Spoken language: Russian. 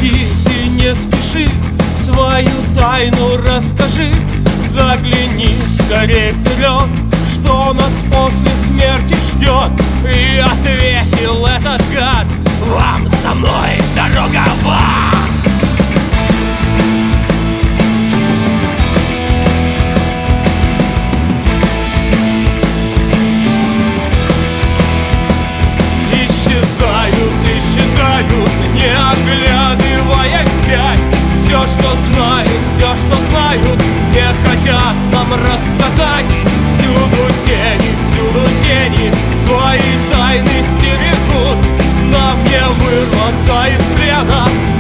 Подожди, ты не спеши, свою тайну расскажи. Загляни скорее вперед, что нас после смерти ждет. И ответил этот гад: вам со мной дорога в ад. Не оглядываясь вспять, все, что знают, не хотят нам рассказать. Всюду тени свои тайны стерегут. Нам не вырваться из плена.